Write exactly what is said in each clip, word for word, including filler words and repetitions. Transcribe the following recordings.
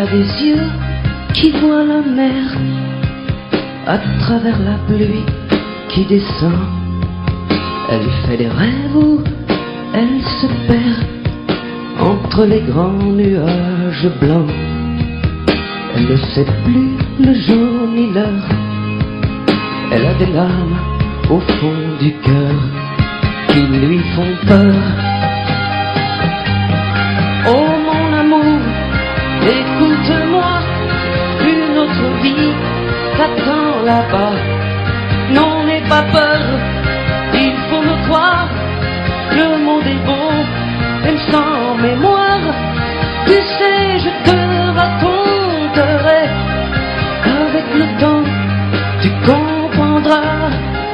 des yeux qui voient la mer à travers la pluie qui descend. Elle fait des rêves où elle se perd entre les grands nuages blancs. Elle ne sait plus le jour ni l'heure. Elle a des larmes au fond du cœur qui lui font peur. Oh mon amour, écoute-moi, une autre vie t'attend là-bas. Non, n'aie pas peur, il faut me croire, le monde est beau, même sans mémoire. Tu sais, je te raconterai, avec le temps, tu comprendras.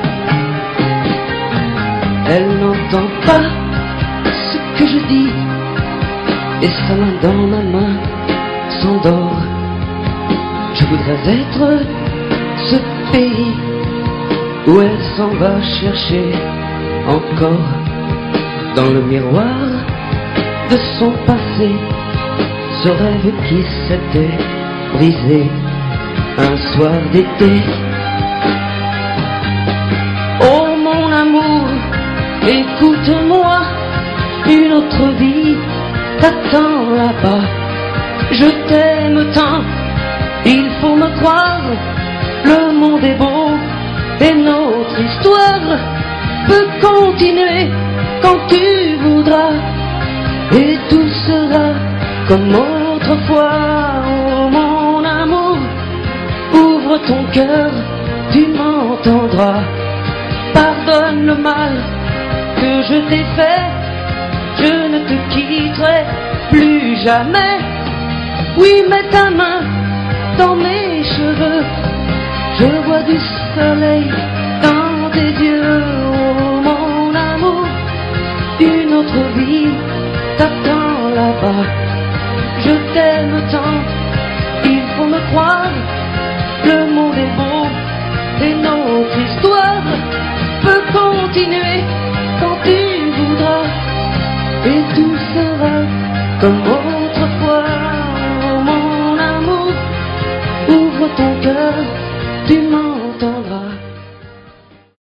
Elle n'entend pas ce que je dis, et sa main dans ma main s'endort. Je voudrais être ce pays où elle s'en va chercher encore dans le miroir de son passé ce rêve qui s'était brisé un soir d'été. Oh mon amour, écoute-moi, une autre vie t'attend là-bas. Je t'aime tant, il faut me croire, le monde est beau et notre histoire peut continuer quand tu voudras, et tout sera comme autrefois. Oh mon amour, ouvre ton cœur, tu m'entendras. Pardonne le mal que je t'ai fait, je ne te quitterai plus jamais. Oui, mets ta main dans mes cheveux, je vois du soleil dans tes yeux. Oh mon amour, une autre vie t'attend là-bas. Je t'aime tant, il faut me croire, le monde est beau et notre histoire peut continuer quand tu voudras, et tout sera comme